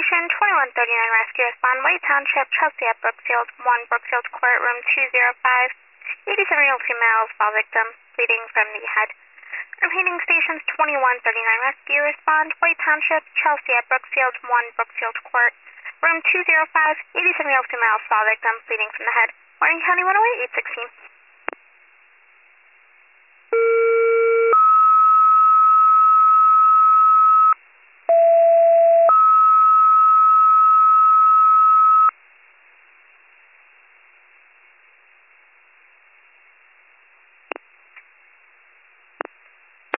Station 2139 rescue respond, White Township, Chelsea at Brookfield, 1 Brookfield Court, room 205. 87-year-old female fall victim, bleeding from the head. Repeating stations 2139 rescue respond, White Township, Chelsea at Brookfield, 1 Brookfield Court, room 205. 87-year-old female fall victim, bleeding from the head. Warren County 108, 816.